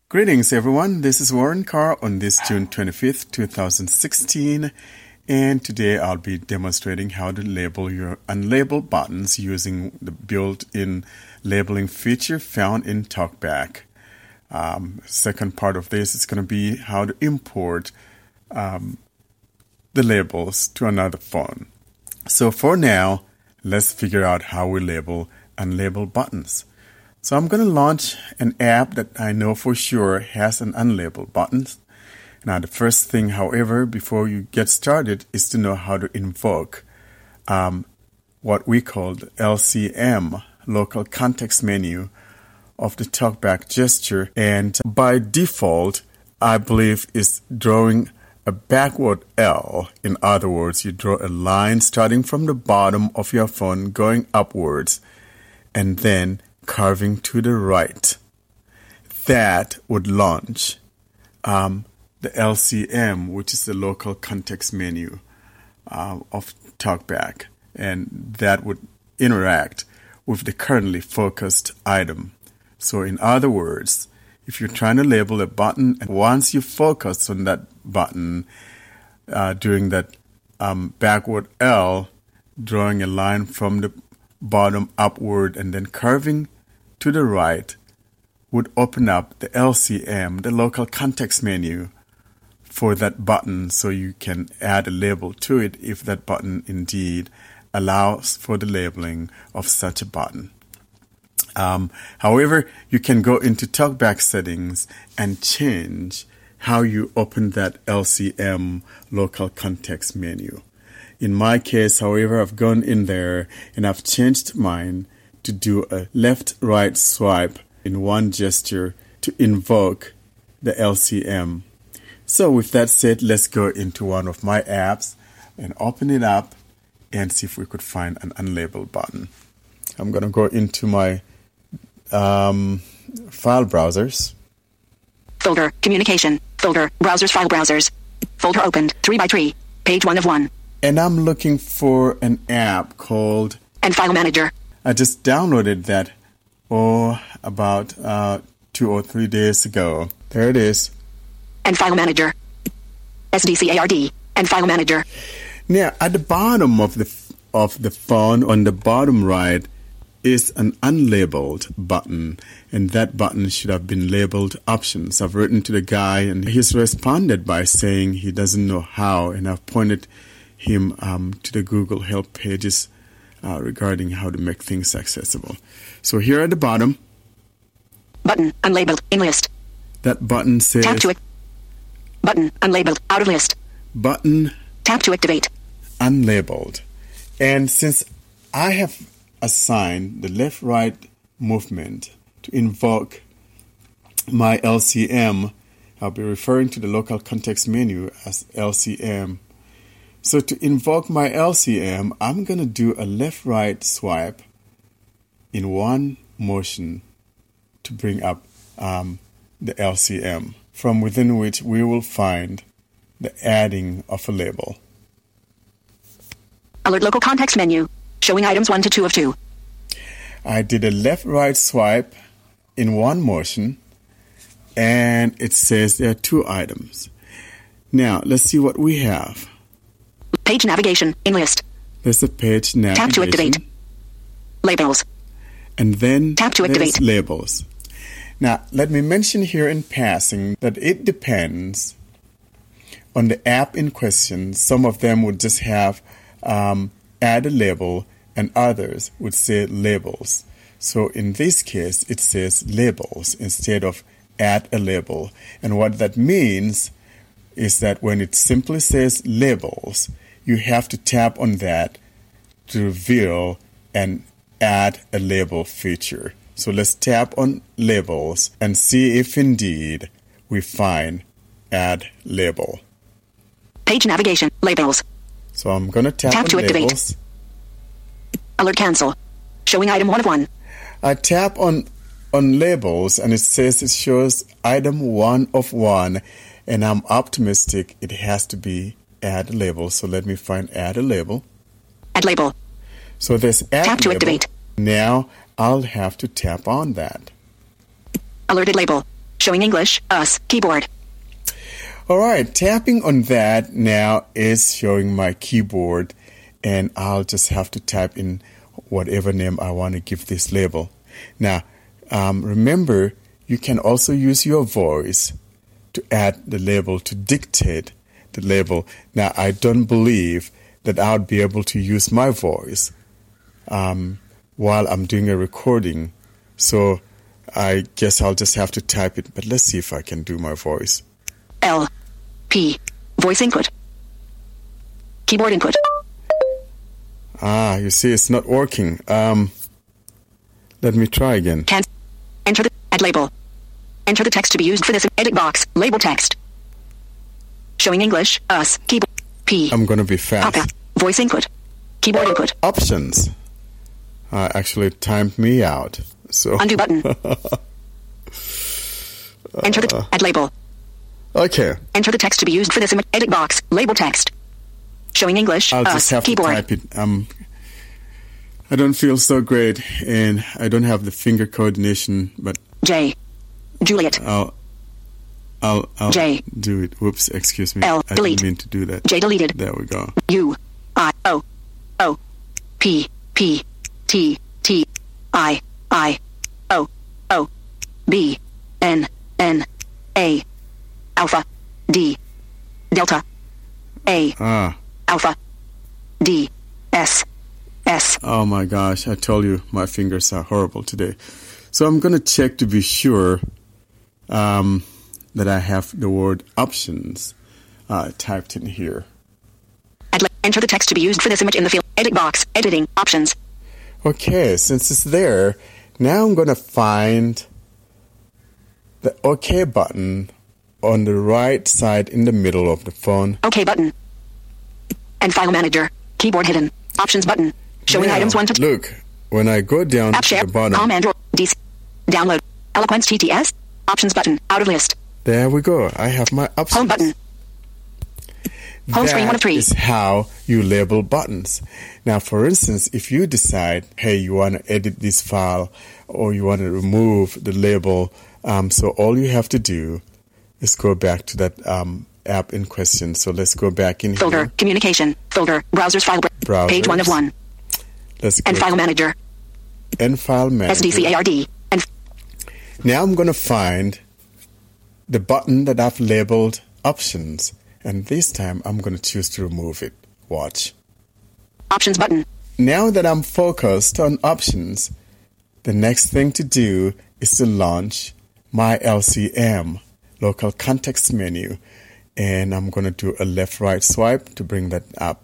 Greetings, everyone. This is Warren Carr on this June 25th, 2016. And today I'll be demonstrating how to label your unlabeled buttons using the built-in labeling feature found in TalkBack. Second part of this is going to be how to import the labels to another phone. So for now, let's figure out how we label unlabeled buttons. So I'm going to launch an app that I know for sure has an unlabeled button. Now, the first thing, however, before you get started is to know how to invoke what we call the LCM, Local Context Menu, of the TalkBack gesture. And by default, I believe is drawing a backward L. In other words, you draw a line starting from the bottom of your phone going upwards and then carving to the right. That would launch the LCM, which is the Local Context Menu of TalkBack, and that would interact with the currently focused item. So in other words, if you're trying to label a button, and once you focus on that button during that backward L, drawing a line from the bottom upward and then curving to the right, would open up the LCM, the Local Context Menu, for that button, so you can add a label to it if that button indeed allows for the labeling of such a button. However, you can go into TalkBack settings and change how you open that LCM, Local Context Menu. In my case, however, I've gone in there and I've changed mine to do a left-right swipe in one gesture to invoke the LCM. So with that said, let's go into one of my apps and open it up and see if we could find an unlabeled button. I'm going to go into my file browsers. Folder, communication, folder, browsers, file browsers. Folder opened, 3x3, page 1 of 1. And I'm looking for an app called And File Manager. I just downloaded that about 2 or 3 days ago. There it is. And File Manager. SDCARD. And File Manager. Now, at the bottom of the phone, on the bottom right, is an unlabeled button, and that button should have been labeled Options. I've written to the guy, and he's responded by saying he doesn't know how, and I've pointed him to the Google Help pages regarding how to make things accessible. So here at the bottom, button unlabeled in list. That button says tap to it. Button unlabeled out of list. Button tap to activate. Unlabeled. And since I have assigned the left-right movement to invoke my LCM, I'll be referring to the Local Context Menu as LCM. So to invoke my LCM, I'm going to do a left-right swipe in one motion to bring up the LCM, from within which we will find the adding of a label. Alert Local Context Menu, showing items 1 to 2 of 2. I did a left-right swipe in one motion, and it says there are 2 items. Now, let's see what we have. Page navigation in list. There's a page navigation. Tap to activate. Labels. And then tap to activate. Labels. Now, let me mention here in passing that it depends on the app in question. Some of them would just have add a label, and others would say labels. So in this case, it says labels instead of add a label. And what that means is that when it simply says labels, you have to tap on that to reveal and add a label feature. So let's tap on labels and see if indeed we find add label. Page navigation, labels. So I'm going to tap on to labels. Activate. Alert cancel. Showing item 1 of 1. I tap on labels and it says it shows item 1 of 1, and I'm optimistic it has to be add label. So let me find add a label. Add label. So there's add tap to label. Activate. Now I'll have to tap on that. Alerted label. Showing English, US, keyboard. All right, tapping on that now is showing my keyboard, and I'll just have to type in whatever name I want to give this label. Now, remember, you can also use your voice to add the label, to dictate the label. Now, I don't believe that I would be able to use my voice while I'm doing a recording. So I guess I'll just have to type it, but let's see if I can do my voice. L, P, voice input. Keyboard input. You see, it's not working. Let me try again. Enter the add label. Enter the text to be used for this edit box. Label text. Showing English, US, keyboard, P. I'm going to be fast. Papa, voice input. Keyboard input. Options. Actually timed me out. So Undo button. Enter the add label. Okay. Enter the text to be used for this edit box. Label text. Showing English, I'll US, just have keyboard. to type it. I don't feel so great, and I don't have the finger coordination, but J, Juliet. I'll J. do it. Whoops, excuse me. L, I delete. didn't mean to do that. J deleted. There we go. U, I, O, O, P, P, T, T, I, O, O, B, N, N, A, Alpha, D, Delta, A, Alpha, D, S, S. Oh my gosh, I told you my fingers are horrible today. So I'm going to check to be sure that I have the word options typed in here. Enter the text to be used for this image in the field. Edit box. Editing. Options. Okay, since it's there, now I'm going to find the OK button on the right side in the middle of the phone. OK button. And File Manager. Keyboard hidden. Options button. Showing Now, items 1 to 2. Look, when I go down App to share. the bottom, Com Android. DC. Download. Eloquence TTS. Options button. Out of list. there we go. I have my options. Home button. Home screen 1 of 3. That is how you label buttons. Now, for instance, if you decide, hey, you want to edit this file or you want to remove the label, so all you have to do is go back to that app in question. So let's go back in Folder. here. Communication. Folder. Browsers file. Browsers. Page 1 of 1. Let's go And File Manager. and File Manager. SDCARD. And Now I'm going to find the button that I've labeled options. And this time I'm going to choose to remove it. Watch. Options button. Now that I'm focused on options, the next thing to do is to launch my LCM, local context menu. And I'm going to do a left-right swipe to bring that up.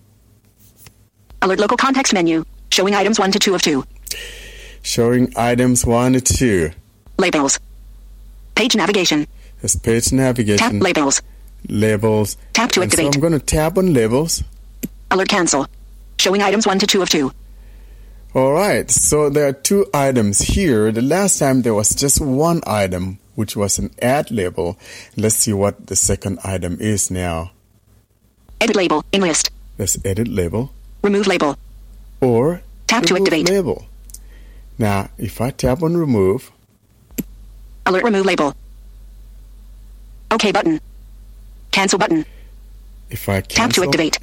Alert local context menu. Showing items 1 to 2 of 2. Showing items 1 to 2. Labels. Page navigation. There's page navigation. Tap labels. Labels. Tap to And so activate. I'm going to tap on labels. Alert cancel. Showing items 1 to 2 of 2. All right, so there are 2 items here. The last time there was just 1 item, which was an add label. Let's see what the second item is now. Edit label. In list. Let's edit label Remove label. or Tap to remove activate. label. Now, if I tap on remove, Alert remove label. OK button. Cancel button. if I Tap to cancel, activate.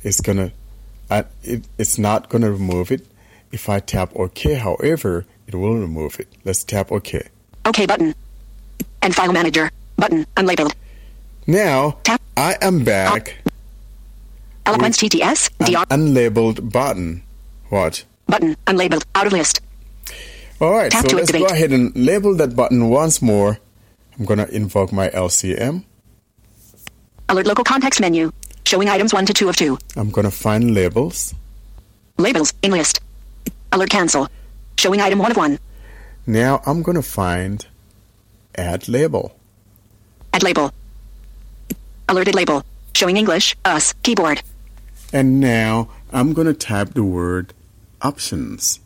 it's not gonna remove it. If I tap OK, however, it will remove it. Let's tap OK. OK button. And File Manager. Button. Unlabeled. Now, Tap. I am back. Eloquence TTS. An DR. unlabeled button. What? Button. Unlabeled. Out of list. All right, Tap so to let's go activate. ahead and label that button once more. I'm going to invoke my LCM. Alert local context menu. Showing items 1 to 2 of 2. I'm going to find labels. Labels. In list. Alert cancel. Showing item 1 of 1. Now I'm going to find add label. Add label. Alerted label. Showing English. US. Keyboard. And now I'm going to type the word options.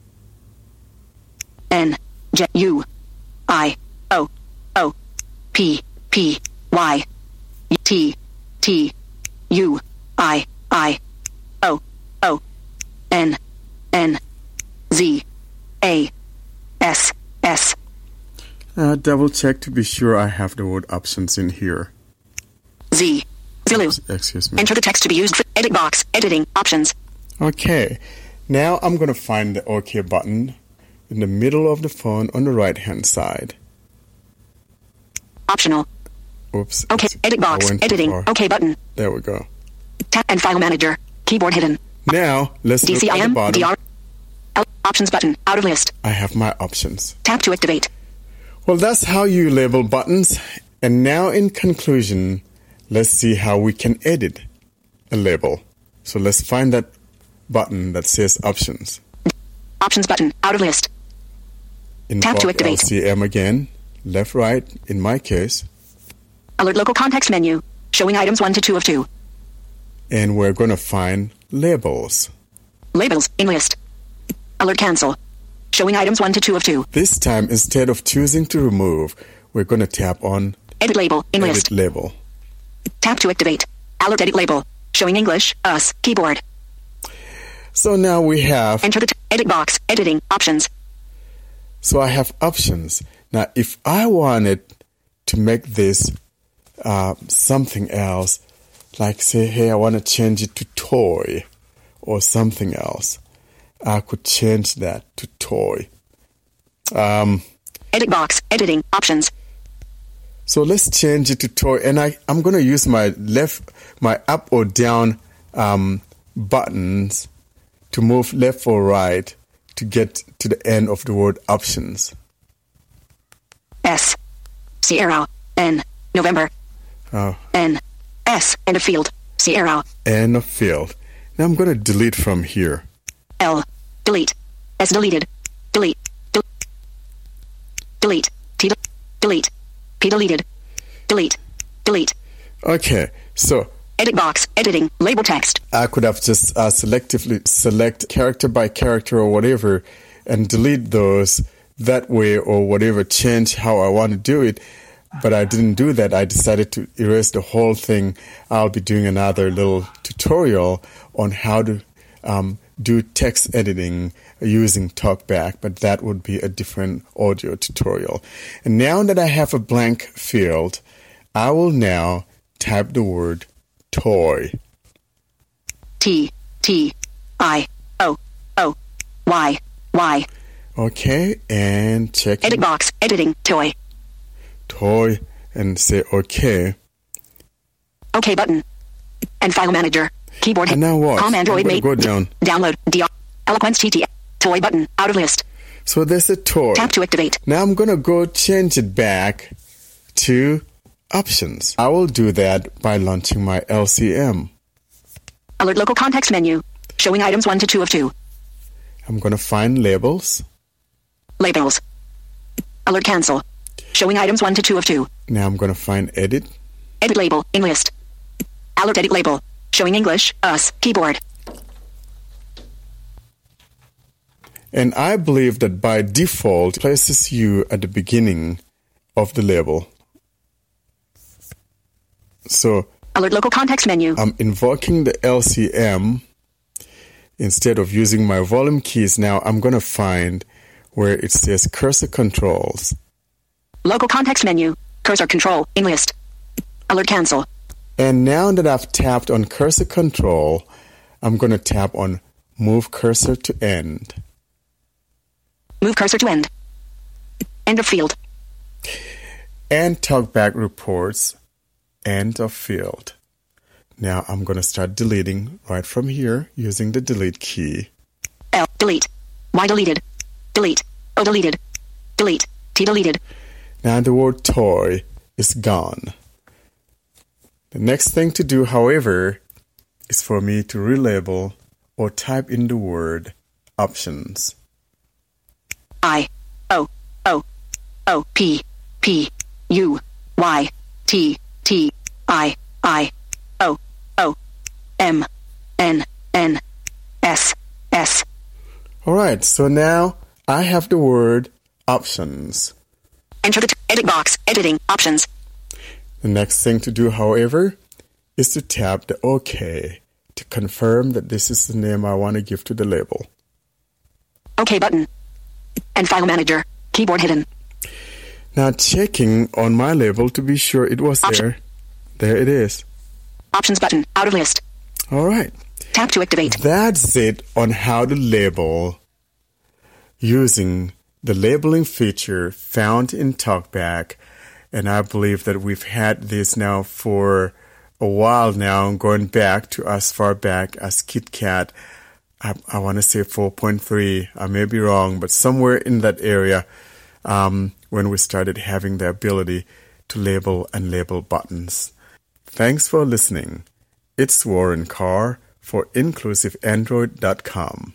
N. J. U. I. O. O. P. P. Y. T. T. U. I. O. O. N. N. Z. A. S. S. Double check to be sure I have the word options in here. Z. Zulu. Excuse me. Enter the text to be used for edit box. Editing. Options. Okay. Now I'm going to find the OK button in the middle of the phone on the right-hand side. Optional. Oops. OK. Edit box. Editing. OK button. There we go. Tap and file manager. Keyboard hidden. Now, let's look at the bottom. DR. Options button. Out of list. I have my options. Tap to activate. Well, that's how you label buttons. And now, in conclusion, let's see how we can edit a label. So let's find that button that says options. Options button. Out of list. Tap to activate. LCM again. Left, right, in my case. Alert local context menu. Showing items 1 to 2 of 2. And we're going to find labels. Labels. In list. Alert cancel. Showing items 1 to 2 of 2. This time, instead of choosing to remove, we're going to tap on Edit label. In Edit list. label. Tap to activate. Alert edit label. Showing English, US, keyboard. So now we have... Enter the edit box. Editing. Options. So I have options. Now, if I wanted to make this something else, like say, hey, I want to change it to toy or something else, I could change that to toy. Edit box. Editing. Options. So let's change it to toy. And I'm going to use my up or down buttons to move left or right to get to the end of the word options. S. Sierra. N. November. N. S. End of field. Sierra. End of field. Now I'm going to delete from here. L. Delete. S. Deleted. Delete. Delete. T. Delete. P. Deleted. Delete. Delete. Okay, so edit box. Editing. Label text. I could have just selectively select character by character or whatever and delete those that way or whatever, change how I want to do it. But I didn't do that. I decided to erase the whole thing. I'll be doing another little tutorial on how to do text editing using TalkBack, but that would be a different audio tutorial. And now that I have a blank field, I will now type the word toy. T. I. O. Y. Okay, and check edit box. Editing. Toy. Toy, and say OK. OK button. And file manager. Keyboard. And now what? Android made. Go down. Download. DR. Eloquence TT. Toy button. Out of list. So there's a toy. Tap to activate. Now I'm going to go change it back to options. I will do that by launching my LCM. Alert local context menu. Showing items 1 to 2 of 2. I'm going to find labels. Labels. Alert cancel. Showing items 1 to 2 of 2. Now I'm going to find edit. Edit label. In list. Alert edit label. Showing English, US, keyboard. And I believe that by default places you at the beginning of the label. So alert local context menu. I'm invoking the LCM instead of using my volume keys. Now I'm going to find where it says cursor controls. Local context menu. Cursor control. In list. Alert cancel. And now that I've tapped on cursor control, I'm going to tap on move cursor to end. Move cursor to end. End of field. And TalkBack reports end of field. Now I'm going to start deleting right from here using the delete key. L. Delete. Y. Deleted. Delete. O. Deleted. Delete. T. Deleted. Now the word toy is gone. The next thing to do, however, is for me to relabel or type in the word options. I. O. P. U. Y. T. I. O. M. N. S. All right, so now I have the word options. Enter the edit box. Editing. Options. The next thing to do, however, is to tap the OK to confirm that this is the name I want to give to the label. OK button. And file manager. Keyboard hidden. Now checking on my label to be sure it was there. There it is. Options button. Out of list. All right. Tap to activate. That's it on how to label using the labeling feature found in TalkBack. And I believe that we've had this now for a while now, going back to as far back as KitKat. I want to say 4.3. I may be wrong, but somewhere in that area when we started having the ability to label and label buttons. Thanks for listening. It's Warren Carr for InclusiveAndroid.com.